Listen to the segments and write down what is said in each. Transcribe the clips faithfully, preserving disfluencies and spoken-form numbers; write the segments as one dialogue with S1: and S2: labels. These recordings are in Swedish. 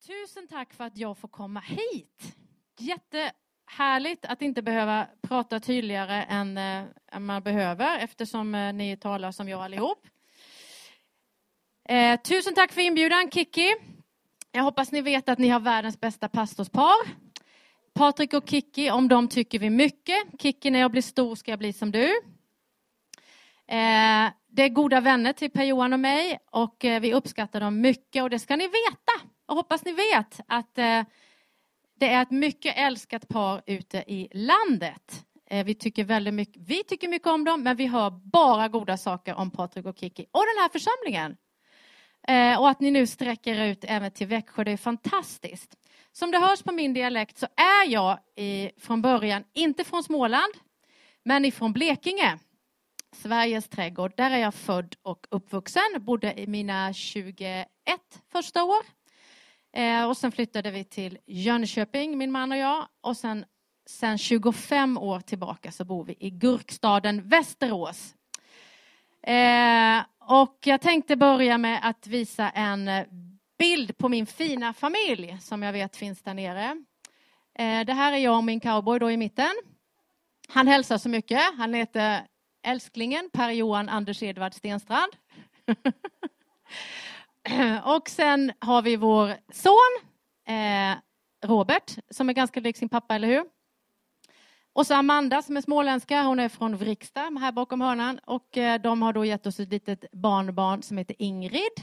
S1: Tusen tack för att jag får komma hit. Jättehärligt att inte behöva prata tydligare än, äh, än man behöver eftersom äh, ni talar som jag allihop. Eh, tusen tack för inbjudan, Kiki. Jag hoppas ni vet att ni har världens bästa pastorspar. Patrik och Kiki, om dem tycker vi mycket. Kiki, när jag blir stor ska jag bli som du. Eh, det är goda vänner till Per-Johan och mig och eh, vi uppskattar dem mycket och det ska ni veta. Och hoppas ni vet att eh, det är ett mycket älskat par ute i landet. Eh, vi tycker väldigt mycket, vi tycker mycket om dem, men vi hör bara goda saker om Patrik och Kiki och den här församlingen. Eh, och att ni nu sträcker ut även till Växjö, det är fantastiskt. Som det hörs på min dialekt så är jag i, från början inte från Småland, men ifrån Blekinge. Sveriges trädgård. Där är jag född och uppvuxen. Bodde i mina tjugoett första år. Eh, och sen flyttade vi till Jönköping, min man och jag. Och sen, sen tjugofem år tillbaka så bor vi i gurkstaden Västerås. Eh, och jag tänkte börja med att visa en bild på min fina familj som jag vet finns där nere. Eh, det här är jag och min cowboy då i mitten. Han hälsar så mycket. Han heter älsklingen Per-Johan Anders Edvard Stenstrand. Och sen har vi vår son eh, Robert som är ganska lik sin pappa, eller hur? Och så Amanda som är småländska, hon är från Vriksta här bakom hörnan. Och eh, de har då gett oss ett litet barnbarn som heter Ingrid.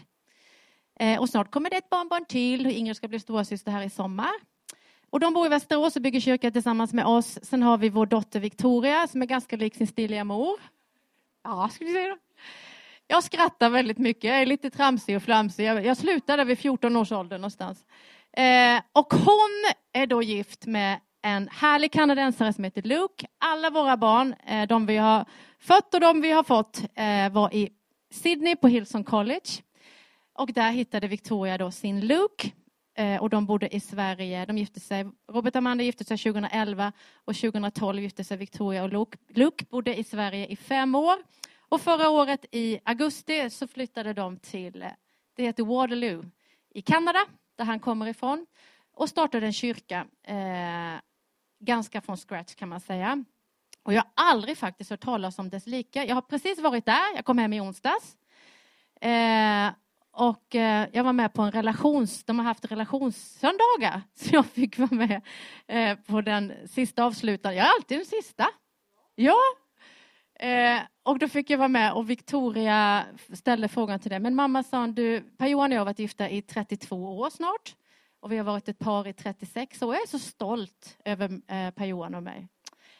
S1: Eh, och snart kommer det ett barnbarn till och Ingrid ska bli storasyster här i sommar. Och de bor i Västerås och bygger kyrka tillsammans med oss. Sen har vi vår dotter Victoria som är ganska lik sin stiliga mor. Ja, skulle du säga då? Jag skrattar väldigt mycket. Jag är lite tramsig och flamsig. Jag, jag slutade vid fjorton års ålder någonstans. Eh, och hon är då gift med en härlig kanadensare som heter Luke. Alla våra barn, eh, de vi har fött och de vi har fått, eh, var i Sydney på Hillsong College. Och där hittade Victoria då sin Luke. Eh, och de bodde i Sverige. De gifte sig, Robert och Amanda gifte sig tjugoelva och tjugohundratolv gifte sig Victoria och Luke. Luke bodde i Sverige i fem år. Och förra året i augusti så flyttade de till, det heter Waterloo i Kanada, där han kommer ifrån. Och startade en kyrka, eh, ganska från scratch kan man säga. Och jag har aldrig faktiskt hört talas om dess lika. Jag har precis varit där, jag kom hem i onsdags. Eh, och eh, jag var med på en relations, de har haft relationssöndagar. Så jag fick vara med eh, på den sista avslutande. Jag är alltid den sista. Ja. Eh, och då fick jag vara med och Victoria ställde frågan till det. Men mamma sa, du, Per-Johan och jag har varit gifta i trettiotvå år snart. Och vi har varit ett par i trettiosex år. Jag är så stolt över eh, Per-Johan och mig.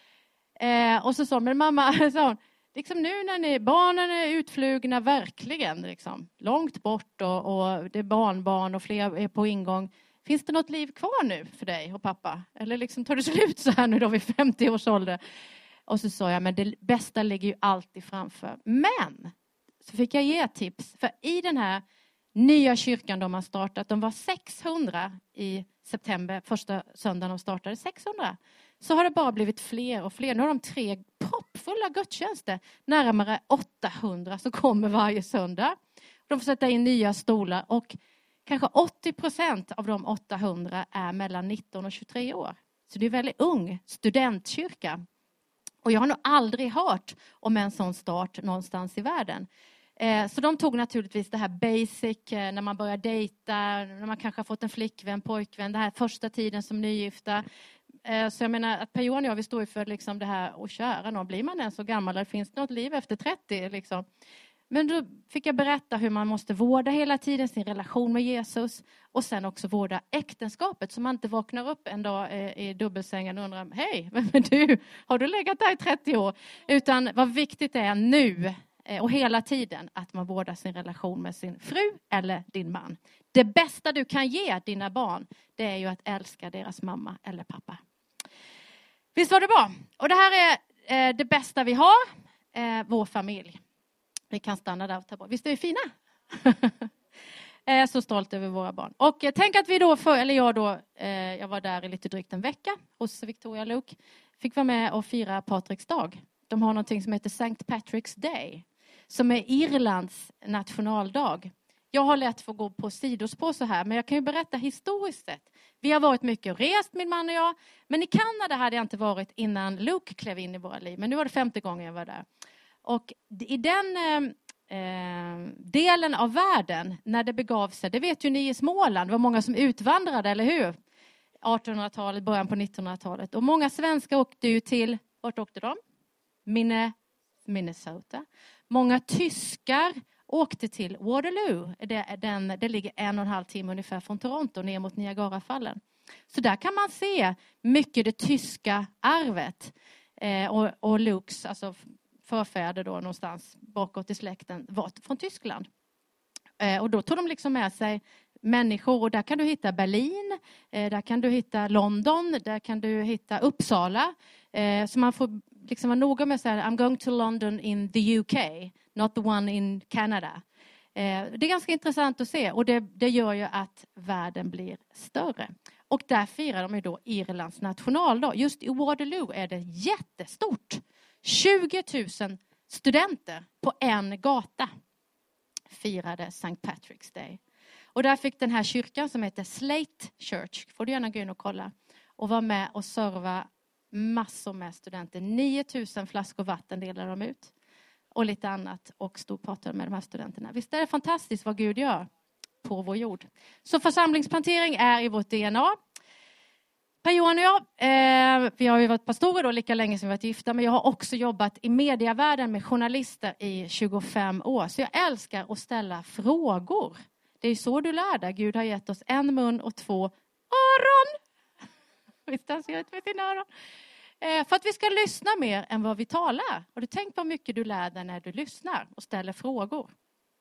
S1: Eh, och så sa men mamma, sa hon, liksom nu när ni, barnen är utflugna verkligen. Liksom, långt bort och, och det är barnbarn och fler är på ingång. Finns det något liv kvar nu för dig och pappa? Eller liksom tar det slut så här nu då vid femtio års ålder? Och så sa jag, men det bästa ligger ju alltid framför. Men så fick jag ge tips. För i den här nya kyrkan de har startat, de var sexhundra i september, första söndagen de startade, sexhundra. Så har det bara blivit fler och fler. Nu har de tre proppfulla gudstjänster, närmare åttahundra som kommer varje söndag. De får sätta in nya stolar och kanske åttio procent av de åttahundra är mellan nitton och tjugotre år. Så det är väldigt ung studentkyrka. Och jag har nog aldrig hört om en sån start någonstans i världen. Eh, så de tog naturligtvis det här basic, eh, när man börjar dejta, när man kanske har fått en flickvän, pojkvän, det här första tiden som nygifta. Eh, så jag menar att Per-Johan och jag, vi står ju för liksom det här, och köra någon, blir man än så gammal, eller finns det något liv efter trettio liksom? Men då fick jag berätta hur man måste vårda hela tiden sin relation med Jesus. Och sen också vårda äktenskapet. Så man inte vaknar upp en dag i dubbelsängen och undrar, hej, vem är du? Har du legat där i trettio år? Utan vad viktigt är nu och hela tiden att man vårdar sin relation med sin fru eller din man. Det bästa du kan ge dina barn, det är ju att älska deras mamma eller pappa. Visst var det bra? Och det här är det bästa vi har, vår familj. Vi kan stanna där och ta bort. Visst är vi fina? Jag är så stolt över våra barn. Och eh, tänk att vi då, för, eller jag då, eh, jag var där i lite drygt en vecka hos Victoria och Luke. Fick vara med och fira Patriks dag. De har någonting som heter Saint Patrick's Day. Som är Irlands nationaldag. Jag har lätt för att gå på sidospår så här, men jag kan ju berätta historiskt sett. Vi har varit mycket och rest, min man och jag. Men i Kanada hade jag inte varit innan Luke klev in i våra liv. Men nu var det femte gången jag var där. Och i den eh, delen av världen, när det begav sig, det vet ju ni i Småland, det var många som utvandrade, eller hur? artonhundratalet, början på nittonhundratalet. Och många svenskar åkte ju till, vart åkte de? Minne, Minnesota. Många tyskar åkte till Waterloo. Det, den, det ligger en och en halv timme ungefär från Toronto ner mot Niagarafallen. Så där kan man se mycket det tyska arvet. Eh, och, och Lukes, alltså förfäder då någonstans bakåt i släkten, var från Tyskland. Eh, och då tog de liksom med sig människor, och där kan du hitta Berlin, eh, där kan du hitta London, där kan du hitta Uppsala. Eh, så man får liksom vara noga med att säga I'm going to London in the U K, not the one in Canada. Eh, det är ganska intressant att se, och det, det gör ju att världen blir större. Och där firar de ju då Irlands nationaldag. Just i Waterloo är det jättestort. tjugo tusen studenter på en gata firade Saint Patrick's Day. Och där fick den här kyrkan som heter Slate Church, får du gärna gå in och kolla, och vara med och serva massor med studenter. nio tusen flaskor vatten delade de ut. Och lite annat, och stod och pratade med de här studenterna. Visst är det fantastiskt vad Gud gör på vår jord. Så församlingsplantering är i vårt D N A. Per-Johan och jag, eh, vi har ju varit pastorer då lika länge som vi varit gifta. Men jag har också jobbat i medievärlden med journalister i tjugofem år. Så jag älskar att ställa frågor. Det är så du lär dig. Gud har gett oss en mun och två öron. Visst han ser ut med dina öron. Eh, för att vi ska lyssna mer än vad vi talar. Har du tänkt på hur mycket du lär dig när du lyssnar och ställer frågor?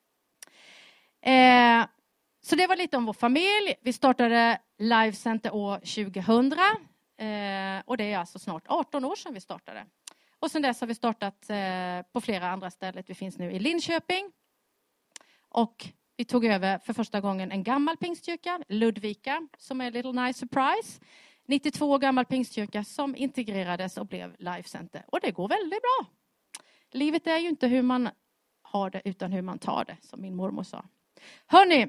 S1: Eh, så det var lite om vår familj. Vi startade Life Center år tjugohundra. Eh, och det är alltså snart arton år sedan vi startade. Och sen dess har vi startat eh, på flera andra ställen. Vi finns nu i Linköping. Och vi tog över för första gången en gammal pingstkyrka, Ludvika, som är en little nice surprise. nittiotvå år gammal pingstkyrka som integrerades och blev Life Center. Och det går väldigt bra. Livet är ju inte hur man har det utan hur man tar det, som min mormor sa. Hörrni,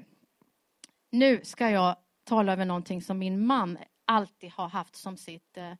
S1: nu ska jag tala över någonting som min man alltid har haft som sitt eh,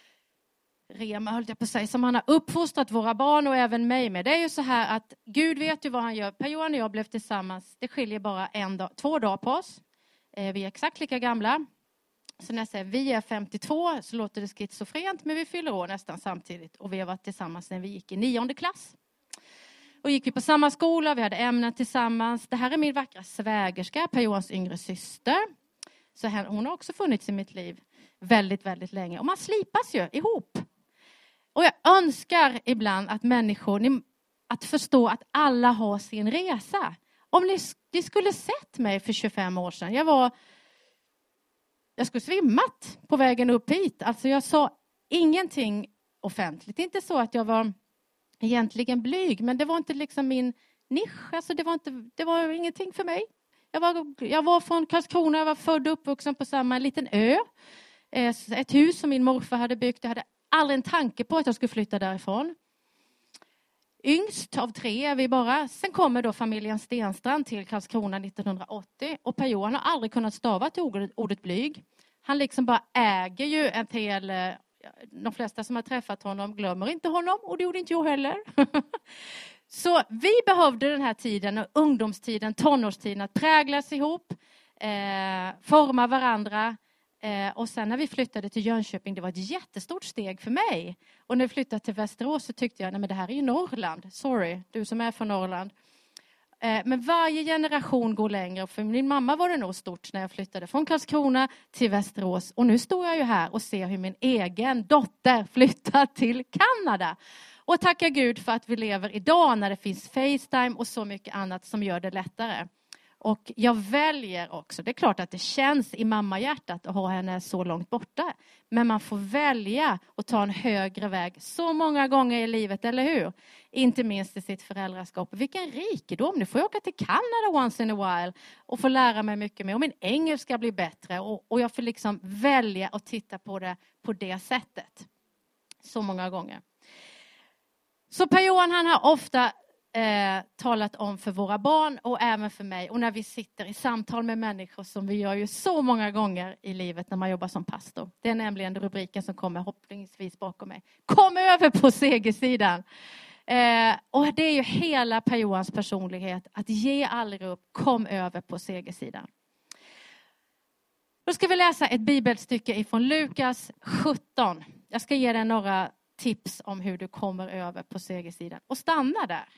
S1: rema, höll jag på att säga, som han har uppfostrat våra barn och även mig med. Det är ju så här att Gud vet ju vad han gör. Per-Johan och jag blev tillsammans, det skiljer bara en dag, två dagar på oss. Eh, vi är exakt lika gamla. Så när jag säger vi är femtiotvå så låter det schizofrent, men vi fyller år nästan samtidigt. Och vi har varit tillsammans när vi gick i nionde klass. Och gick vi på samma skola, vi hade ämnen tillsammans. Det här är min vackra svägerska, Per-Johans yngre syster. Så hon har också funnits i mitt liv väldigt, väldigt länge. Och man slipas ju ihop. Och jag önskar ibland att människor, att förstå att alla har sin resa. Om ni, ni skulle sett mig för tjugofem år sedan. Jag var... Jag skulle svimmat på vägen upp hit. Alltså jag sa ingenting offentligt. Inte så att jag var egentligen blyg. Men det var inte liksom min nisch. Alltså det var, inte, det var ingenting för mig. Jag var, jag var från Karlskrona. Jag var född och uppvuxen på samma liten ö. Ett hus som min morfar hade byggt. Jag hade aldrig en tanke på att jag skulle flytta därifrån. Yngst av tre är vi bara. Sen kommer då familjen Stenstrand till Karlskrona nittonhundraåttio. Och Per-Johan har aldrig kunnat stava till ordet, ordet blyg. Han liksom bara äger ju ett hel... De flesta som har träffat honom glömmer inte honom. Och det gjorde inte jag heller. Så vi behövde den här tiden, ungdomstiden, tonårstiden, att präglas ihop. Eh, forma varandra. Eh, och sen när vi flyttade till Jönköping, det var ett jättestort steg för mig. Och när vi flyttade till Västerås så tyckte jag, nej men det här är ju Norrland. Sorry, du som är från Norrland. Eh, men varje generation går längre. För min mamma var det nog stort när jag flyttade från Karlskrona till Västerås. Och nu står jag ju här och ser hur min egen dotter flyttar till Kanada. Och tackar Gud för att vi lever idag när det finns FaceTime och så mycket annat som gör det lättare. Och jag väljer också, det är klart att det känns i mammahjärtat att ha henne så långt borta. Men man får välja att ta en högre väg så många gånger i livet, eller hur? Inte minst i sitt föräldraskap. Vilken rikedom, nu får jag åka till Kanada once in a while och få lära mig mycket mer. Och min engelska blir bättre och, och jag får liksom välja att titta på det på det sättet. Så många gånger. Så Per-Johan han har ofta eh, talat om för våra barn och även för mig. Och när vi sitter i samtal med människor som vi gör ju så många gånger i livet när man jobbar som pastor. Det är nämligen rubriken som kommer hoppningsvis bakom mig. Kom över på segersidan. Eh, och det är ju hela Per Johans personlighet. Att ge aldrig upp, kom över på segersidan. Då ska vi läsa ett bibelstycke ifrån Lukas sjutton. Jag ska ge dig några tips om hur du kommer över på segersidan. Och stanna där.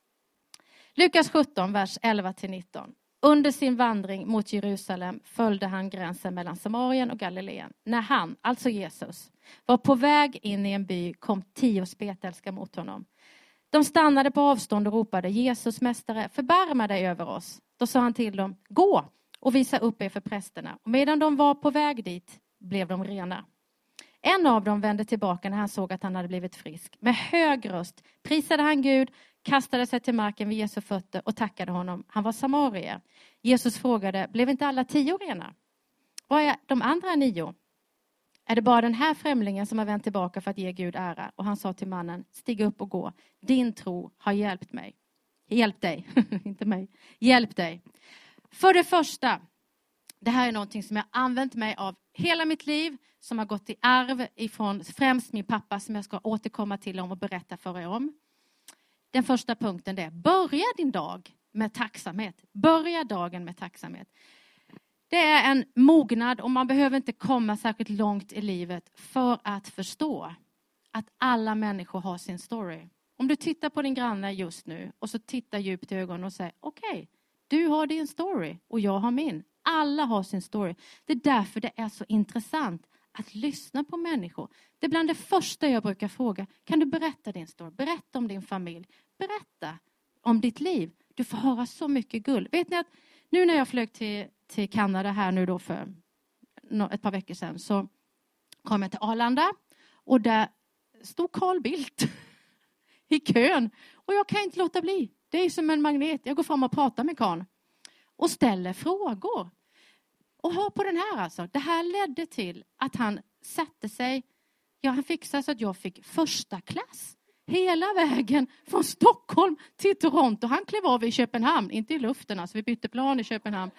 S1: Lukas sjutton, vers elva till nitton. Under sin vandring mot Jerusalem följde han gränsen mellan Samarien och Galileen. När han, alltså Jesus, var på väg in i en by kom tio spetälska mot honom. De stannade på avstånd och ropade: Jesus, mästare, förbarma dig över oss. Då sa han till dem: gå och visa upp er för prästerna. Och medan de var på väg dit blev de rena. En av dem vände tillbaka när han såg att han hade blivit frisk. Med hög röst prisade han Gud, kastade sig till marken vid Jesu fötter och tackade honom. Han var samarier. Jesus frågade: blev inte alla tio rena? Vad är de andra nio? Är det bara den här främlingen som har vänt tillbaka för att ge Gud ära? Och han sa till mannen: stig upp och gå. Din tro har hjälpt mig. Hjälp dig, inte mig. Hjälp dig. För det första, det här är någonting som jag använt mig av hela mitt liv. Som har gått i arv ifrån främst min pappa, som jag ska återkomma till om och berätta för er om. Den första punkten är: börja din dag med tacksamhet. Börja dagen med tacksamhet. Det är en mognad och man behöver inte komma särskilt långt i livet för att förstå att alla människor har sin story. Om du tittar på din granne just nu och så tittar djupt i ögonen och säger: okej, okay, du har din story och jag har min. Alla har sin story. Det är därför det är så intressant att lyssna på människor. Det är bland det första jag brukar fråga: kan du berätta din story? Berätta om din familj. Berätta om ditt liv. Du får höra så mycket guld. Vet ni att nu när jag flög till, till Kanada här nu då för ett par veckor sedan, så kom jag till Arlanda och där stod Carl Bildt i kön. Och jag kan inte låta bli. Det är som en magnet. Jag går fram och pratar med Carl och ställer frågor. Och hör på den här alltså. Det här ledde till att han satte sig. Ja, han fixade så att jag fick första klass. Hela vägen från Stockholm till Toronto. Han klev av i Köpenhamn. Inte i luften, alltså vi bytte plan i Köpenhamn.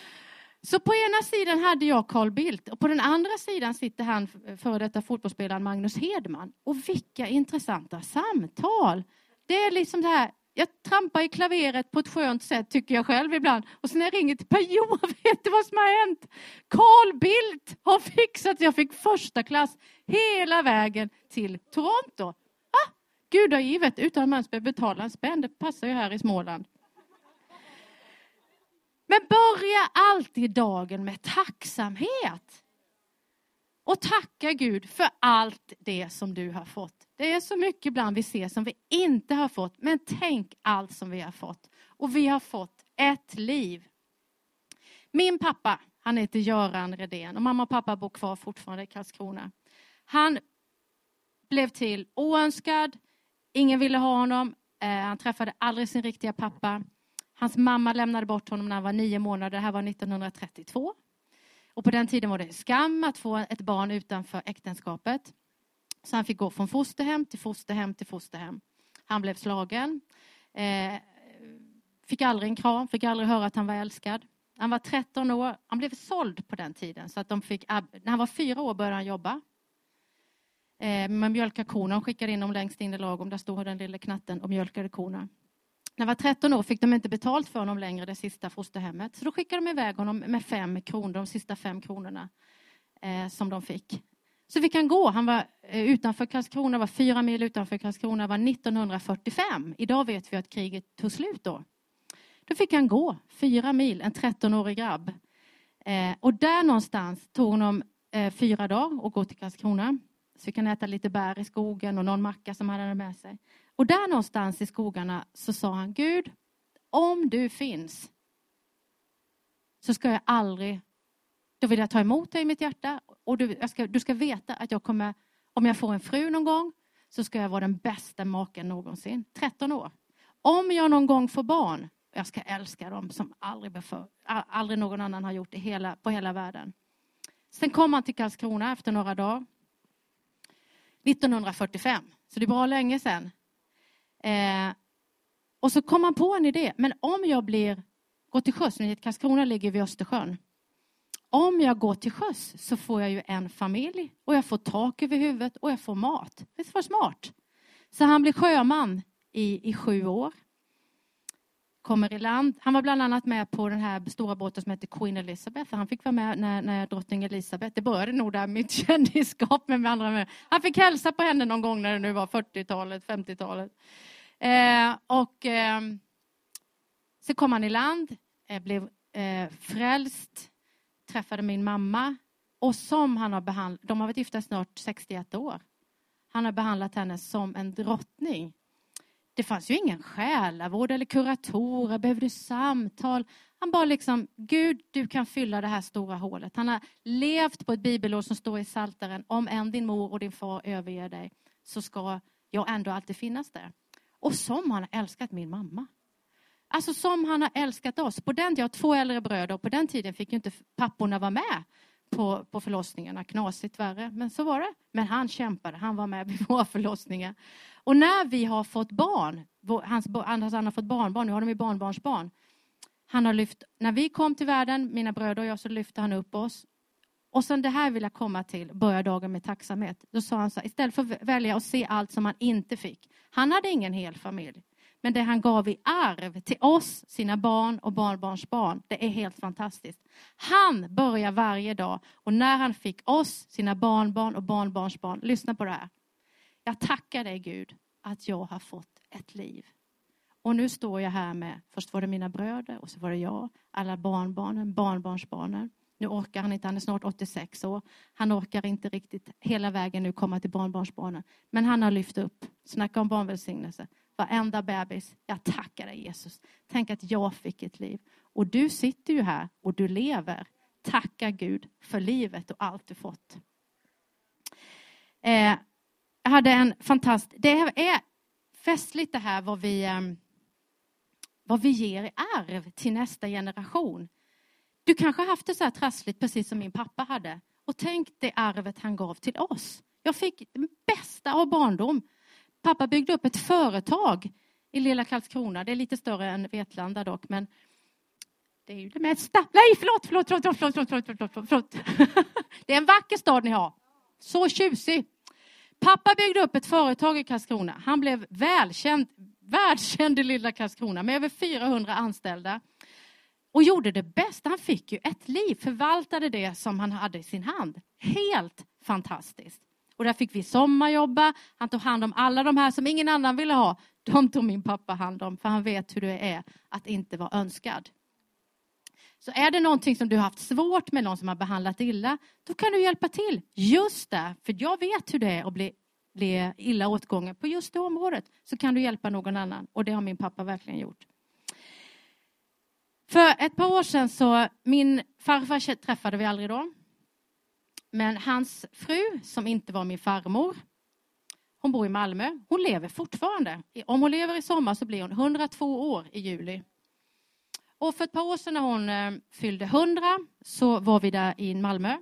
S1: Så på ena sidan hade jag Carl Bildt. Och på den andra sidan sitter han, före detta fotbollsspelaren Magnus Hedman. Och vilka intressanta samtal. Det är liksom det här. Jag trampar i klaveret på ett skönt sätt, tycker jag själv ibland. Och sen när jag ringer till Per Johan, vet du vad som har hänt? Carl Bildt har fixat, jag fick första klass hela vägen till Toronto. Ah, Gud har givet, utan att man ska betala en spänn. Det passar ju här i Småland. Men börja alltid dagen med tacksamhet. Och tacka Gud för allt det som du har fått. Det är så mycket ibland vi ser som vi inte har fått. Men tänk allt som vi har fått. Och vi har fått ett liv. Min pappa, han heter Göran Redén. Och mamma och pappa bor kvar fortfarande i Karlskrona. Han blev till oönskad. Ingen ville ha honom. Eh, han träffade aldrig sin riktiga pappa. Hans mamma lämnade bort honom när han var nio månader. Det här var nittonhundratrettiotvå. Och på den tiden var det skam att få ett barn utanför äktenskapet. Så han fick gå från fosterhem till fosterhem till fosterhem. Han blev slagen. Eh, fick aldrig en kram. Fick aldrig höra att han var älskad. Han var tretton år. Han blev såld på den tiden. Så att de fick, när han var fyra år började han jobba. Eh, med mjölka korna. De skickade in dem längst in i lagom. Där stod den lilla knatten och mjölkade korna. När han var tretton år fick de inte betalt för honom längre, det sista fosterhemmet. Så då skickade de iväg honom med fem kronor, de sista fem kronorna eh, som de fick. Så fick han gå. Han var eh, utanför Karlskrona, var fyra mil utanför Karlskrona, var nittonhundrafyrtiofem. Idag vet vi att kriget tog slut då. Då fick han gå fyra mil, en trettonårig grabb. Eh, och där någonstans tog honom eh, fyra dagar och gå till Karlskrona. Så vi kan äta lite bär i skogen och någon macka som han hade med sig. Och där någonstans i skogarna så sa han: Gud, om du finns så ska jag aldrig, då vill jag ta emot dig i mitt hjärta. Och du, jag ska, du ska veta att jag kommer, om jag får en fru någon gång så ska jag vara den bästa maken någonsin. tretton år. Om jag någon gång får barn, jag ska älska dem som aldrig, beför, aldrig någon annan har gjort i hela, på hela världen. Sen kom han till Karlskrona efter några dagar. nittonhundrafyrtiofem. Så det är bra länge sedan. Eh, Och så kom han på en idé. Men om jag blir, går till sjöss, ni vet Karlskrona ligger vid Östersjön. Om jag går till sjöss så får jag ju en familj. Och jag får tak över huvudet och jag får mat. Det var smart. Så han blir sjöman i, i sju år. Kommer i land. Han var bland annat med på den här stora båten som heter Queen Elizabeth. Han fick vara med när, när drottning Elizabeth. Det började nog där mitt kändisskap med, med andra med. Han fick hälsa på henne någon gång när det nu var fyrtiotalet, femtiotalet. Eh, och eh, så kom han i land. Eh, blev eh, frälst. Träffade min mamma. Och som han har behandlat. De har varit gifta snart sextioett år. Han har behandlat henne som en drottning. Det fanns ju ingen själavård eller kuratorer, behövde samtal. Han bara liksom, Gud, du kan fylla det här stora hålet. Han har levt på ett bibelord som står i Psaltaren. Om än din mor och din far överger dig så ska jag ändå alltid finnas där. Och som han har älskat min mamma. Alltså som han har älskat oss. På den, jag har två äldre bröder och på den tiden fick ju inte papporna vara med på, på förlossningarna. Knasigt värre, men så var det. Men han kämpade, han var med vid våra förlossningar. Och när vi har fått barn, hans, hans, han har fått barnbarn, nu har de ju barnbarnsbarn. Han har lyft, när vi kom till världen, mina bröder och jag, så lyfte han upp oss. Och sen det här vill jag komma till, börja dagen med tacksamhet. Då sa han så här, istället för att välja att se allt som han inte fick. Han hade ingen hel familj. Men det han gav i arv till oss, sina barn och barnbarnsbarn, det är helt fantastiskt. Han börjar varje dag och när han fick oss, sina barnbarn och barnbarnsbarn, lyssna på det här. Jag tackar dig Gud att jag har fått ett liv. Och nu står jag här med, först var det mina bröder och så var det jag, alla barnbarnen, barnbarnsbarnen. Nu orkar han inte, han är snart åttiosex år. Han orkar inte riktigt hela vägen nu komma till barnbarnsbarnen. Men han har lyft upp, snacka om barnvälsignelse. Varenda bebis, jag tackar dig Jesus. Tänk att jag fick ett liv. Och du sitter ju här och du lever. Tacka Gud för livet och allt du fått. Eh, jag hade en fantastisk, det är festligt det här vad vi, eh, vad vi ger i arv till nästa generation. Du kanske har haft det så här trassligt precis som min pappa hade. Och tänk det arvet han gav till oss. Jag fick det bästa av barndom. Pappa byggde upp ett företag i lilla Karlskrona. Det är lite större än Vetlanda dock. Men det är ju det mesta. Nej, förlåt, förlåt, förlåt, förlåt, förlåt, förlåt, förlåt, förlåt. Det är en vacker stad ni har. Så tjusig. Pappa byggde upp ett företag i Karlskrona. Han blev välkänd, världskänd i lilla Karlskrona med över fyrahundra anställda. Och gjorde det bästa. Han fick ju ett liv. Förvaltade det som han hade i sin hand. Helt fantastiskt. Och där fick vi sommarjobba. Han tog hand om alla de här som ingen annan ville ha. De tog min pappa hand om. För han vet hur det är att inte vara önskad. Så är det någonting som du har haft svårt med någon som har behandlat illa. Då kan du hjälpa till. Just det. För jag vet hur det är att bli, bli illa åtgången. På just det området så kan du hjälpa någon annan. Och det har min pappa verkligen gjort. För ett par år sedan så, min farfar träffade vi aldrig då. Men hans fru, som inte var min farmor, hon bor i Malmö. Hon lever fortfarande. Om hon lever i sommar så blir hon hundratvå år i juli. Och för ett par år sedan när hon eh, fyllde hundra så var vi där i Malmö.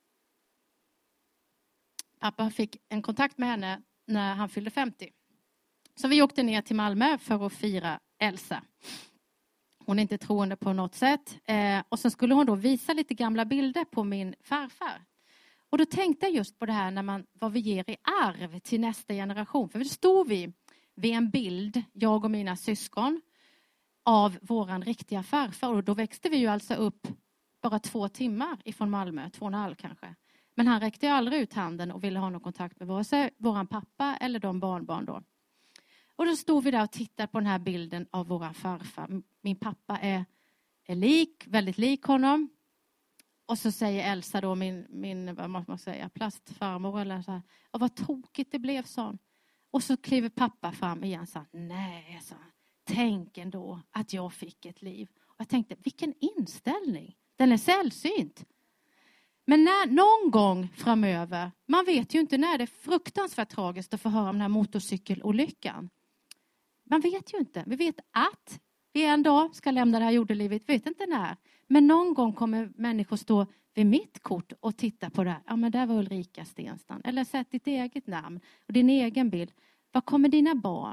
S1: Pappa fick en kontakt med henne när han fyllde femtio. Så vi åkte ner till Malmö för att fira Elsa. Hon är inte troende på något sätt. Eh, och så skulle hon då visa lite gamla bilder på min farfar. Och då tänkte jag just på det här när man, vad vi ger i arv till nästa generation. För då stod vi vid en bild, jag och mina syskon, av våran riktiga farfar. Och då växte vi ju alltså upp bara två timmar ifrån Malmö, två och en halv kanske. Men han räckte ju aldrig ut handen och ville ha någon kontakt med vare sig våran pappa eller de barnbarn då. Och då stod vi där och tittade på den här bilden av våran farfar. Min pappa är, är lik, väldigt lik honom. Och så säger Elsa då, min, min vad måste man säga, plastfarmor eller så här. Och vad tokigt det blev, sån. Och så kliver pappa fram igen och sa, nej, så, tänk ändå att jag fick ett liv. Och jag tänkte, vilken inställning. Den är sällsynt. Men när, någon gång framöver, man vet ju inte när, det är fruktansvärt tragiskt att få höra om den här motorcykelolyckan. Man vet ju inte. Vi vet att vi en dag ska lämna det här jordelivet. Vi vet inte när. Men någon gång kommer människor stå vid mitt kort och titta på det här. Ja, men där var Ulrika Stenstam. Eller sätt ditt eget namn och din egen bild. Vad kommer dina barn,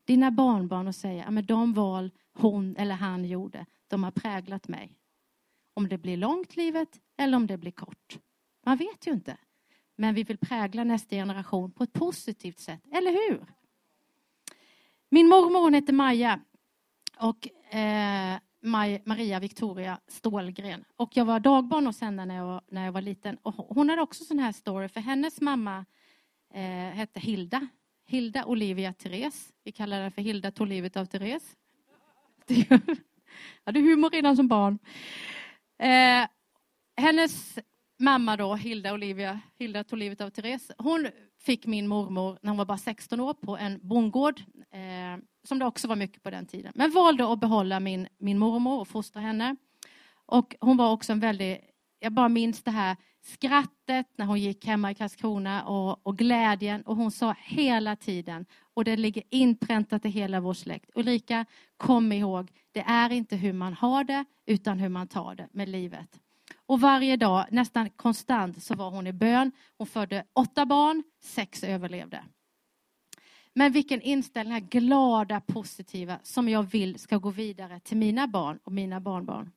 S1: dina barnbarn och säga, ja, men de val hon eller han gjorde, de har präglat mig. Om det blir långt livet eller om det blir kort. Man vet ju inte. Men vi vill prägla nästa generation på ett positivt sätt, eller hur? Min mormor, hon heter Maja. Och eh, Maj, Maria Victoria Stålgren. Och jag var dagbarn hos henne när jag var, när jag var liten. Och hon hade också sån här story. För hennes mamma eh, hette Hilda. Hilda Olivia Therese. Vi kallar henne för Hilda tog livet av Therese. Jag hade humor redan som barn. Eh, hennes mamma då, Hilda Olivia, Hilda tog livet av Therese. Hon fick min mormor när hon var bara sexton år på en bondgård. Eh, som det också var mycket på den tiden. Men valde att behålla min, min mormor och fostra henne. Och hon var också en väldigt, jag bara minns det här skrattet när hon gick hemma i Karlskrona och, och glädjen. Och hon sa hela tiden, och det ligger inpräntat i hela vår släkt. Ulrika, kom ihåg, det är inte hur man har det utan hur man tar det med livet. Och varje dag, nästan konstant, så var hon i bön. Hon födde åtta barn, sex överlevde. Men vilken inställning, här glada, positiva, som jag vill ska gå vidare till mina barn och mina barnbarn.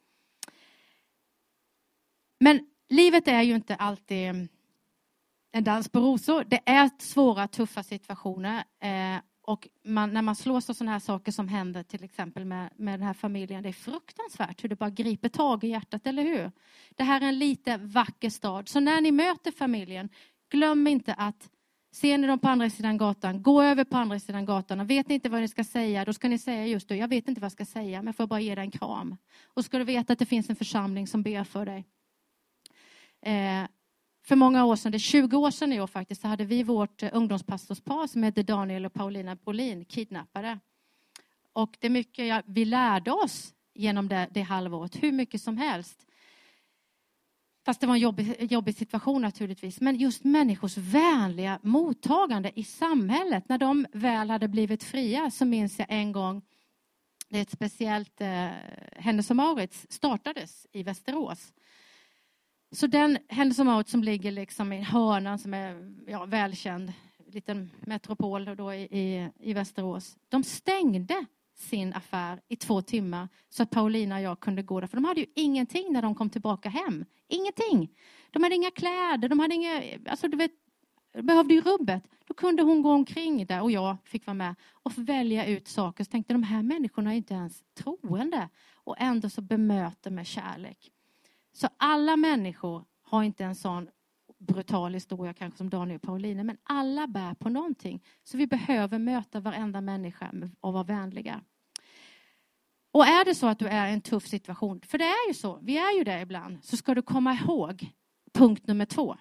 S1: Men livet är ju inte alltid en dans på rosor. Det är svåra, tuffa situationer. Eh, och man, när man slås av sådana här saker som händer till exempel med, med den här familjen. Det är fruktansvärt hur det bara griper tag i hjärtat, eller hur? Det här är en liten vacker stad. Så när ni möter familjen, glöm inte att ser ni dem på andra sidan gatan, gå över på andra sidan gatan och vet ni inte vad ni ska säga, då ska ni säga just det, jag vet inte vad jag ska säga, men jag får bara ge dig en kram. Och ska du veta att det finns en församling som ber för dig. Eh, för många år sedan, det är tjugo år sedan i år faktiskt, så hade vi vårt ungdomspastorspar som heter Daniel och Paulina Brolin kidnappade. Och det är mycket ja, vi lärde oss genom det, det halvåret, hur mycket som helst. Fast det var en jobbig, jobbig situation naturligtvis. Men just människors vänliga mottagande i samhället. När de väl hade blivit fria, så minns jag en gång. Det är ett speciellt eh, Hennes och Mauritz startades i Västerås. Så den Hennes och Mauritz som ligger liksom i hörnan som är ja, välkänd. Liten metropol då i, i, i Västerås. De stängde sin affär i två timmar så att Paulina och jag kunde gå där. För de hade ju ingenting när de kom tillbaka hem. Ingenting. De hade inga kläder. De hade inga, alltså du vet, behövde ju rubbet. Då kunde hon gå omkring där och jag fick vara med och välja ut saker. Så tänkte de här människorna är inte ens troende. Och ändå så bemöter med kärlek. Så alla människor har inte en sån brutal historia kanske som Daniel och Paulina. Men alla bär på någonting. Så vi behöver möta varenda människa och vara vänliga. Och är det så att du är i en tuff situation. För det är ju så. Vi är ju där ibland. Så ska du komma ihåg punkt nummer två.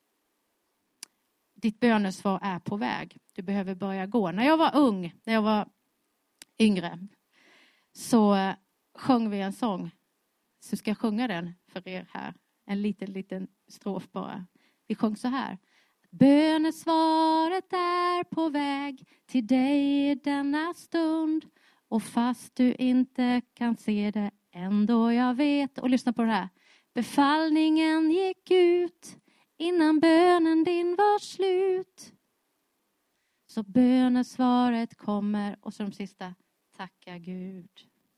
S1: Ditt bönesvar är på väg. Du behöver börja gå. När jag var ung. När jag var yngre. Så sjöng vi en sång. Så ska jag sjunga den för er här. En liten, liten strof bara. Vi sjöng så här. Bönesvaret är på väg till dig i denna stund. Och fast du inte kan se det ändå jag vet. Och lyssna på det här. Befallningen gick ut innan bönen din var slut. Så bönesvaret kommer. Och så de sista. Tacka Gud.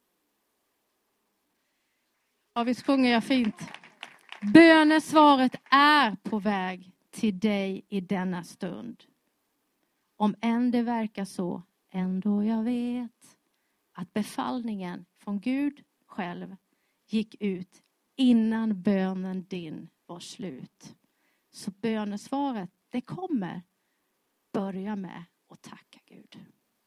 S1: Ja, visst sjunger jag fint. Bönesvaret är på väg till dig i denna stund. Om än det verkar så, ändå jag vet att befallningen från Gud själv gick ut innan bönen din var slut. Så bönesvaret, det kommer. Börja med att tacka Gud.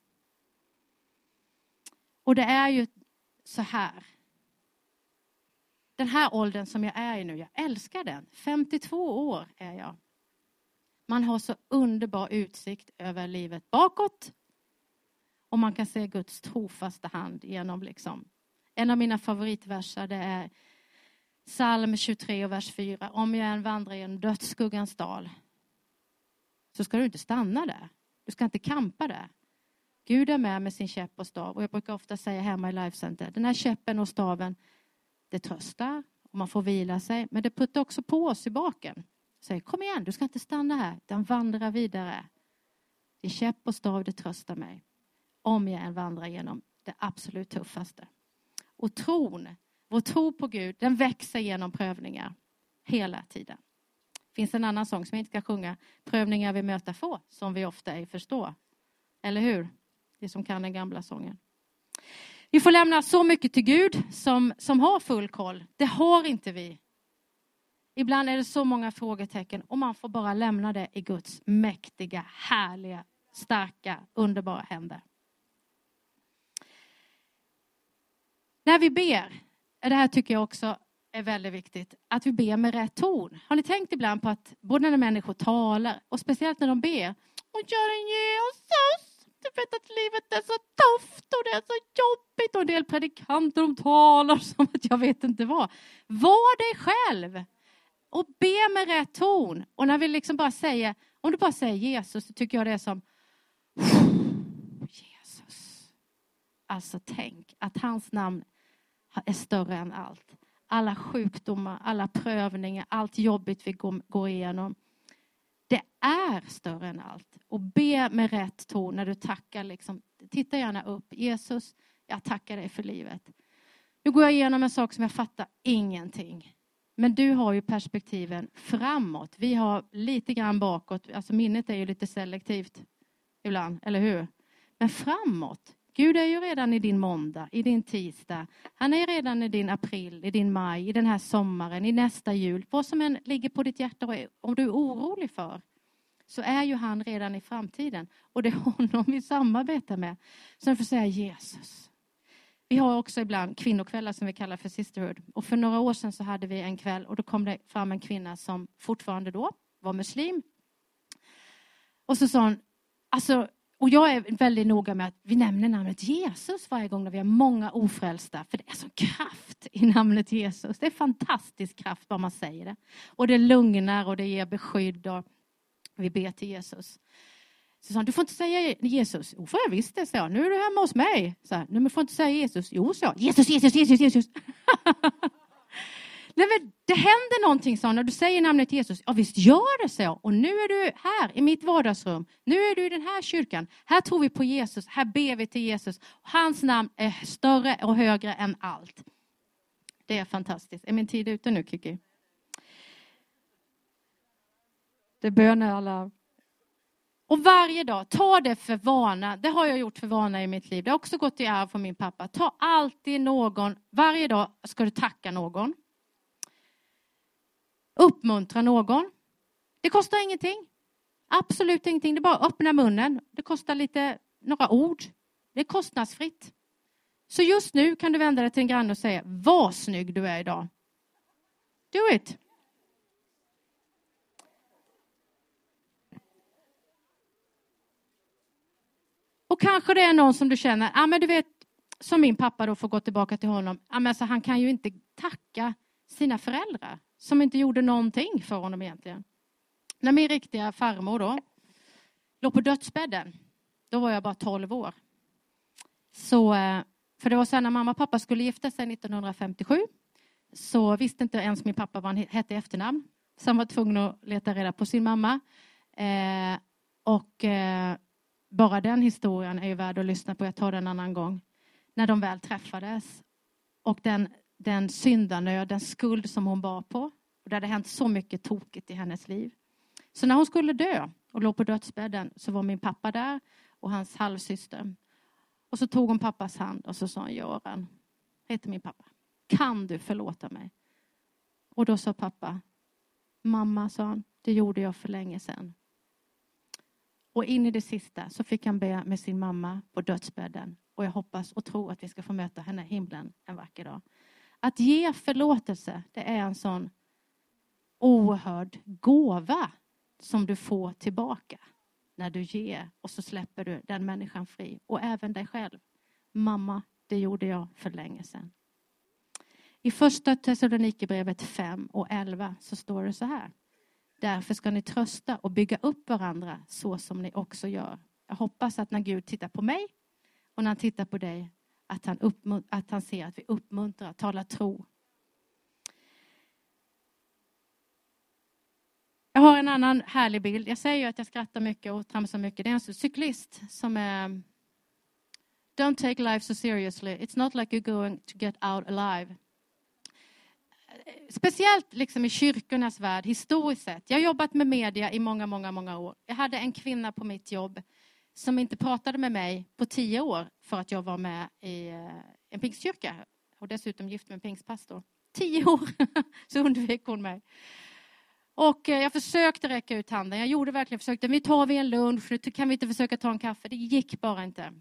S1: Och det är ju så här. Den här åldern som jag är i nu, jag älskar den. femtiotvå år är jag. Man har så underbar utsikt över livet bakåt. Och man kan se Guds trofasta hand genom liksom. En av mina favoritverser det är Psalm tjugotre och vers fyra. Om jag än vandrar genom dödsskuggans dal. Så ska du inte stanna där. Du ska inte kampa där. Gud är med med sin käpp och stav. Och jag brukar ofta säga hemma i Life Center. Den här käppen och staven. Det tröstar och man får vila sig. Men det puttar också på oss i baken. Säger kom igen, du ska inte stanna här. Den vandrar vidare. Din käpp och stav, det tröstar mig. om jag än vandrar genom det absolut tuffaste. Och tron, vår tro på Gud, den växer genom prövningar hela tiden. Det finns en annan sång som jag inte ska sjunga. Prövningar vi möter få, som vi ofta ej förstår. Eller hur? Det som kan den gamla sången. Vi får lämna så mycket till Gud som, som har full koll. Det har inte vi. Ibland är det så många frågetecken och man får bara lämna det i Guds mäktiga, härliga, starka, underbara händer. När vi ber, det här tycker jag också är väldigt viktigt, att vi ber med rätt ton. Har ni tänkt ibland på att både när människor talar och speciellt när de ber, och gör en Jesus, du vet att livet är så tufft och det är så jobbigt och en del predikanter de talar som att jag vet inte vad. Var dig själv och be med rätt ton. Och när vi liksom bara säger, om du bara säger Jesus, så tycker jag det är som Jesus. Alltså tänk att hans namn är större än allt. Alla sjukdomar, alla prövningar, allt jobbigt vi går, går igenom. Det är större än allt. Och be med rätt ton när du tackar. Liksom, titta gärna upp. Jesus, jag tackar dig för livet. Nu går jag igenom en sak som jag fattar ingenting. Men du har ju perspektiven framåt. Vi har lite grann bakåt. Alltså minnet är ju lite selektivt ibland, eller hur? Men framåt. Gud är ju redan i din måndag, i din tisdag. Han är redan i din april, i din maj, i den här sommaren, i nästa jul. Vad som än ligger på ditt hjärta och om du är orolig för, så är ju han redan i framtiden. Och det är honom vi samarbetar med. Så jag får säga Jesus. Vi har också ibland kvinnokvällar som vi kallar för sisterhood. Och för några år sedan så hade vi en kväll och då kom det fram en kvinna som fortfarande då var muslim. Och så sa hon, alltså... Och jag är väldigt noga med att vi nämner namnet Jesus varje gång när vi har många ofrälsta. För det är så kraft i namnet Jesus. Det är fantastisk kraft vad man säger det. Och det lugnar och det ger beskydd och vi ber till Jesus. Så sa han, du får inte säga Jesus. Jo, för jag visst det, så jag. Nu är du hemma hos mig. Så här, nu får inte säga Jesus. Jo, så jag. Jesus, Jesus, Jesus, Jesus. Nej, men det händer någonting så när du säger namnet Jesus. Ja, visst gör det så. Och nu är du här i mitt vardagsrum. Nu är du i den här kyrkan. Här tror vi på Jesus. Här ber vi till Jesus. Hans namn är större och högre än allt. Det är fantastiskt. Är min tid ute nu, Kiki? Det bönar alla. Och varje dag, ta det för vana. Det har jag gjort för vana i mitt liv. Det har också gått i arv från min pappa. Ta alltid någon. Varje dag ska du tacka någon. Uppmuntra någon. Det kostar ingenting. Absolut ingenting. Det är bara att öppna munnen. Det kostar lite, några ord. Det är kostnadsfritt. Så just nu kan du vända dig till en granne och säga, vad snygg du är idag. Do it. Och kanske det är någon som du känner, ja ah, men du vet, som min pappa då får gå tillbaka till honom. Ja ah, men alltså, han kan ju inte tacka sina föräldrar. Som inte gjorde någonting för honom egentligen. När min riktiga farmor då låg på dödsbädden. Då var jag bara tolv år. Så, för det var sen när mamma och pappa skulle gifta sig nittonhundrafemtiosju. Så visste inte ens min pappa vad han hette i efternamn. Så han var tvungen att leta reda på sin mamma. Eh, och eh, bara den historien är ju värd att lyssna på. Jag tar den en annan gång. När de väl träffades. Och den... Den syndanöd, den skuld som hon bar på. Och det hade hänt så mycket tokigt i hennes liv. Så när hon skulle dö och låg på dödsbädden så var min pappa där och hans halvsyster. Och så tog hon pappas hand och så sa han, Göran, heter min pappa. Kan du förlåta mig? Och då sa pappa, mamma, sa han, det gjorde jag för länge sedan. Och in i det sista så fick han be med sin mamma på dödsbädden. Och jag hoppas och tror att vi ska få möta henne i himlen en vacker dag. Att ge förlåtelse, det är en sån oerhörd gåva som du får tillbaka när du ger. Och så släpper du den människan fri. Och även dig själv. Mamma, det gjorde jag för länge sedan. I första Thessalonikerbrevet fem och elva så står det så här. Därför ska ni trösta och bygga upp varandra så som ni också gör. Jag hoppas att när Gud tittar på mig och när han tittar på dig, Att han, uppmunt- att han ser att vi uppmuntrar, talar tro. Jag har en annan härlig bild. Jag säger ju att jag skrattar mycket och tramsar mycket. Det är en cyklist som är don't take life so seriously. It's not like you're going to get out alive. Speciellt liksom i kyrkornas värld, historiskt sett. Jag har jobbat med media i många, många, många år. Jag hade en kvinna på mitt jobb som inte pratade med mig på tio år för att jag var med i en pingstkyrka. Och dessutom gift med en pingstpastor. Tio år så undvek hon mig. Och jag försökte räcka ut handen. Jag gjorde verkligen försökte. Vi tar vi en lunch. Nu kan vi inte försöka ta en kaffe. Det gick bara inte.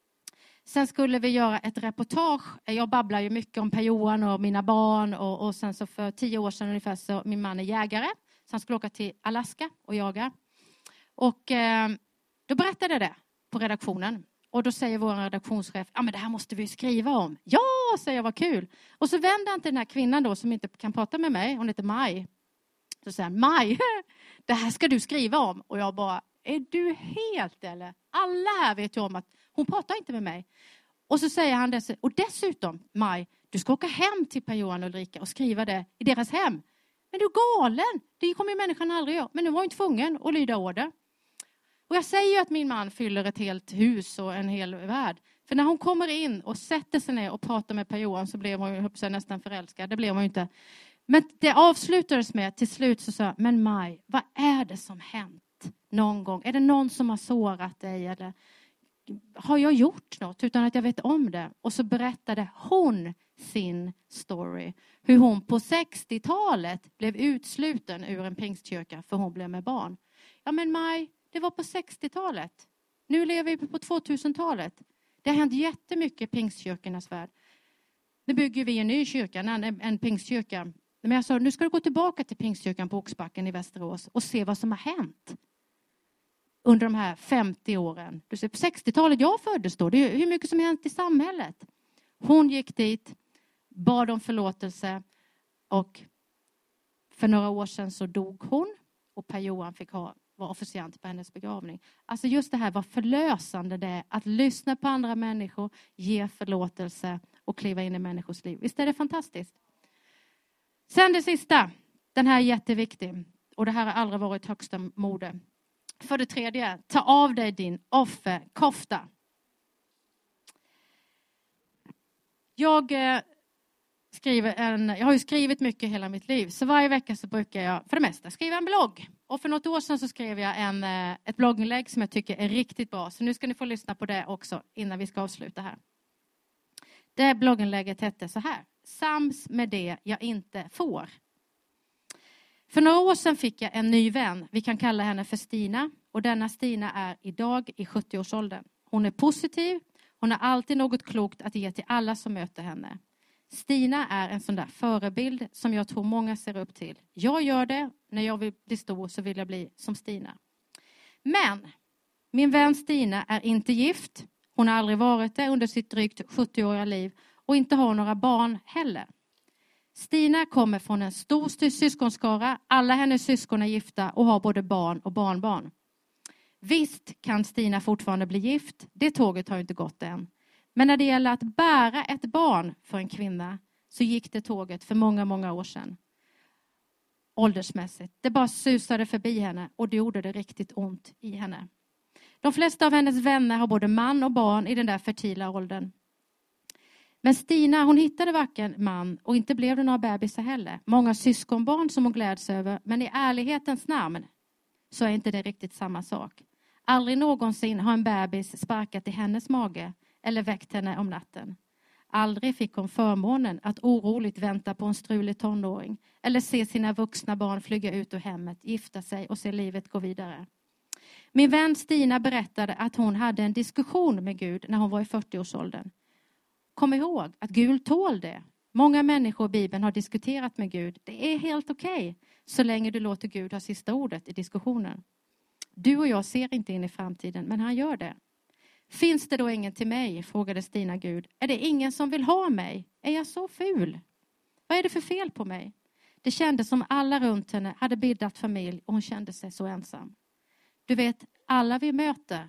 S1: Sen skulle vi göra ett reportage. Jag babblar ju mycket om Per-Johan och mina barn. Och, och sen så för tio år sedan ungefär så min man är jägare. Så han skulle åka till Alaska och jaga. Och eh, då berättade det på redaktionen. Och då säger vår redaktionschef, ja men det här måste vi skriva om. Ja, säger jag, vad kul. Och så vänder han till den här kvinnan då som inte kan prata med mig. Hon heter Maj. Så säger han, Maj, det här ska du skriva om. Och jag bara, är du helt eller? Alla här vet ju om att hon pratar inte med mig. Och så säger han dess, och dessutom, Maj, du ska åka hem till Per-Johan och Ulrika och skriva det i deras hem. Men du är galen, det kommer ju människan aldrig göra. Men nu var jag inte tvungen att lyda order. Och jag säger ju att min man fyller ett helt hus och en hel värld. För när hon kommer in och sätter sig ner och pratar med Per-Johan så blev hon ju nästan förälskad. Det blev hon ju inte. Men det avslutades med, till slut så sa men Maj, vad är det som hänt någon gång? Är det någon som har sårat dig eller har jag gjort något utan att jag vet om det? Och så berättade hon sin story. Hur hon på sextiotalet blev utsluten ur en pingstkyrka för hon blev med barn. Ja men Maj, det var på sextiotalet. Nu lever vi på tvåtusentalet. Det har hänt jättemycket i pingstkyrkornas värld. Nu bygger vi en ny kyrka, en, en pingstkyrka. Men jag sa, nu ska du gå tillbaka till pingstkyrkan på Oxbacken i Västerås och se vad som har hänt under de här femtio åren. Du ser, på sextiotalet jag föddes då, det är hur mycket som har hänt i samhället. Hon gick dit, bad om förlåtelse och för några år sedan så dog hon och Per-Johan fick ha, var officiant på hennes begravning. Alltså just det här var förlösande det att lyssna på andra människor, ge förlåtelse och kliva in i människors liv. Visst är det fantastiskt? Sen det sista, den här är jätteviktig och det här har aldrig varit högsta mode. För det tredje, ta av dig din offerkofta. Jag eh, skriver en, jag har ju skrivit mycket hela mitt liv. Så varje vecka så brukar jag för det mesta skriva en blogg. Och för något år sedan så skrev jag en, eh, ett blogginlägg som jag tycker är riktigt bra. Så nu ska ni få lyssna på det också innan vi ska avsluta här. Det blogginlägget hette så här. Sams med det jag inte får. För några år sedan fick jag en ny vän. Vi kan kalla henne för Stina. Och denna Stina är idag i sjuttioårsåldern. Hon är positiv. Hon har alltid något klokt att ge till alla som möter henne. Stina är en sån där förebild som jag tror många ser upp till. Jag gör det. När jag vill bli stor så vill jag bli som Stina. Men min vän Stina är inte gift. Hon har aldrig varit det under sitt drygt sjuttioåriga liv. Och inte har några barn heller. Stina kommer från en stor syskonskara. Alla hennes syskon är gifta och har både barn och barnbarn. Visst kan Stina fortfarande bli gift. Det tåget har inte gått än. Men när det gäller att bära ett barn för en kvinna så gick det tåget för många, många år sedan. Åldersmässigt. Det bara susade förbi henne och det gjorde det riktigt ont i henne. De flesta av hennes vänner har både man och barn i den där fertila åldern. Men Stina, hon hittade varken man och inte blev det några bebisar heller. Många syskonbarn som hon gläds över, men i ärlighetens namn så är inte det riktigt samma sak. Aldrig någonsin har en bebis sparkat i hennes mage eller väckt henne om natten. Aldrig fick hon förmånen att oroligt vänta på en strulig tonåring eller se sina vuxna barn flyga ut ur hemmet, gifta sig och se livet gå vidare. Min vän Stina berättade att hon hade en diskussion med Gud när hon var i fyrtioårsåldern. Kom ihåg att Gud tål det. Många människor i Bibeln har diskuterat med Gud. Det är helt okej okay, så länge du låter Gud ha sista ordet i diskussionen. Du och jag ser inte in i framtiden, men han gör det. Finns det då ingen till mig? Frågade Stina Gud. Är det ingen som vill ha mig? Är jag så ful? Vad är det för fel på mig? Det kändes som alla runt henne hade bildat familj och hon kände sig så ensam. Du vet, alla vi möter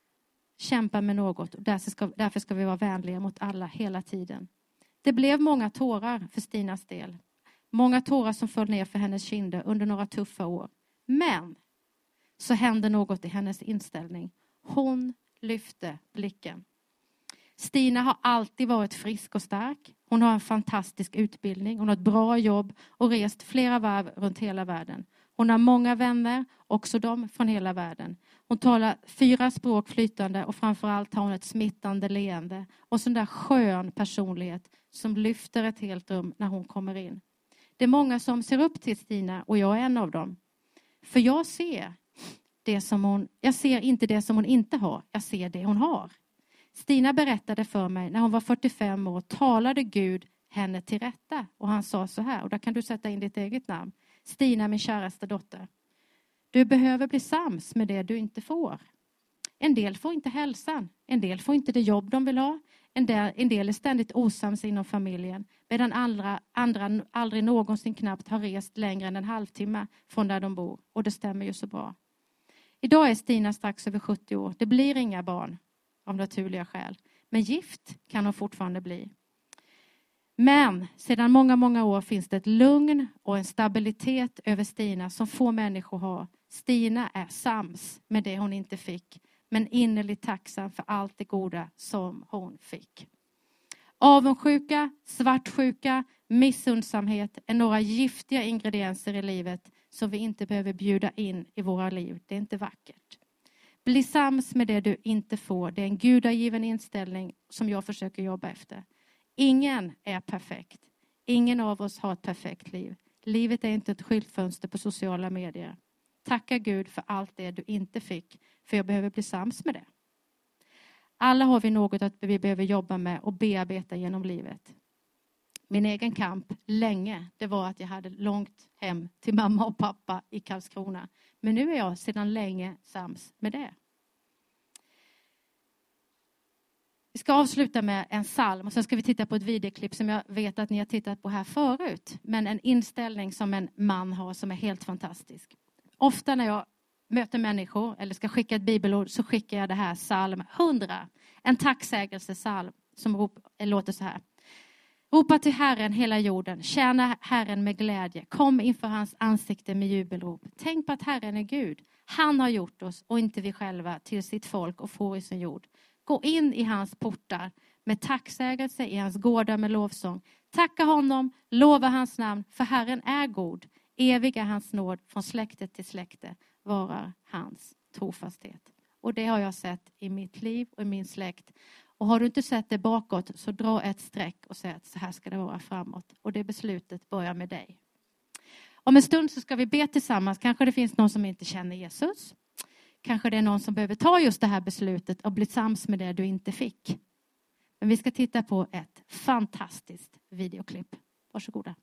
S1: kämpar med något och därför ska, därför ska vi vara vänliga mot alla hela tiden. Det blev många tårar för Stinas del. Många tårar som föll ner för hennes kinder under några tuffa år. Men så hände något i hennes inställning. Hon lyfte blicken. Stina har alltid varit frisk och stark. Hon har en fantastisk utbildning. Hon har ett bra jobb och rest flera varv runt hela världen. Hon har många vänner, också de från hela världen. Hon talar fyra språk flytande och framförallt har hon ett smittande leende. Och sån där skön personlighet som lyfter ett helt rum när hon kommer in. Det är många som ser upp till Stina och jag är en av dem. För jag ser, det som hon, jag ser inte det som hon inte har, jag ser det hon har. Stina berättade för mig när hon var fyrtiofem år talade Gud henne till rätta. Och han sa så här, och där kan du sätta in ditt eget namn. Stina, min käraste dotter. Du behöver bli sams med det du inte får. En del får inte hälsan. En del får inte det jobb de vill ha. En del, en del är ständigt osams inom familjen. Medan andra, andra aldrig någonsin knappt har rest längre än en halvtimme från där de bor. Och det stämmer ju så bra. Idag är Stina strax över sjuttio år. Det blir inga barn av naturliga skäl. Men gift kan hon fortfarande bli. Men sedan många, många år finns det ett lugn och en stabilitet över Stina som få människor har. Stina är sams med det hon inte fick. Men innerligt tacksam för allt det goda som hon fick. Avundsjuka, svartsjuka, missundsamhet är några giftiga ingredienser i livet som vi inte behöver bjuda in i våra liv. Det är inte vackert. Bli sams med det du inte får. Det är en gudagiven inställning som jag försöker jobba efter. Ingen är perfekt. Ingen av oss har ett perfekt liv. Livet är inte ett skyltfönster på sociala medier. Tacka Gud för allt det du inte fick. För jag behöver bli sams med det. Alla har vi något att vi behöver jobba med och bearbeta genom livet. Min egen kamp länge, det var att jag hade långt hem till mamma och pappa i Karlskrona. Men nu är jag sedan länge sams med det. Vi ska avsluta med en psalm och sen ska vi titta på ett videoklipp som jag vet att ni har tittat på här förut. Men en inställning som en man har som är helt fantastisk. Ofta när jag möter människor eller ska skicka ett bibelord så skickar jag det här psalm hundra. En tacksägelsesalm som rop, låter så här. Ropa till Herren hela jorden, tjäna Herren med glädje, kom inför hans ansikte med jubelrop. Tänk på att Herren är Gud. Han har gjort oss och inte vi själva till sitt folk och får i sin jord. Gå in i hans portar med tacksägelse, i hans gårdar med lovsång. Tacka honom, lova hans namn, för Herren är god. Evig är hans nåd från släkte till släkte, varar hans trofasthet. Och det har jag sett i mitt liv och i min släkt. Och har du inte sett det bakåt så dra ett streck och säg att så här ska det vara framåt. Och det beslutet börjar med dig. Om en stund så ska vi be tillsammans. Kanske det finns någon som inte känner Jesus. Kanske det är någon som behöver ta just det här beslutet och bli sams med det du inte fick. Men vi ska titta på ett fantastiskt videoklipp. Varsågoda.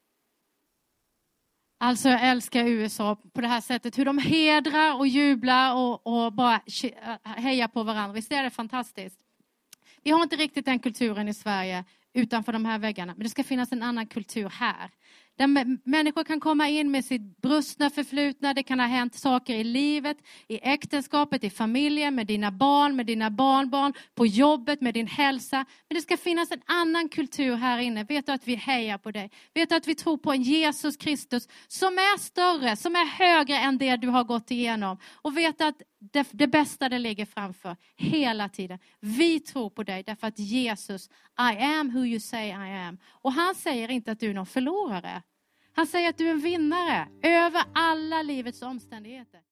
S1: Alltså jag älskar U S A på det här sättet. Hur de hedrar och jublar och, och bara hejar på varandra. Visst är det fantastiskt? Vi har inte riktigt den kulturen i Sverige utanför de här väggarna. Men det ska finnas en annan kultur här. Där människor kan komma in med sitt brustna förflutna. Det kan ha hänt saker i livet, i äktenskapet, i familjen, med dina barn, med dina barnbarn, på jobbet, med din hälsa. Men det ska finnas en annan kultur här inne. Vet du att vi hejar på dig? Vet du att vi tror på en Jesus Kristus som är större, som är högre än det du har gått igenom. Och vet att det, det bästa det ligger framför hela tiden. Vi tror på dig därför att Jesus, I am who you say I am. Och han säger inte att du är någon förlorare. Han säger att du är en vinnare över alla livets omständigheter.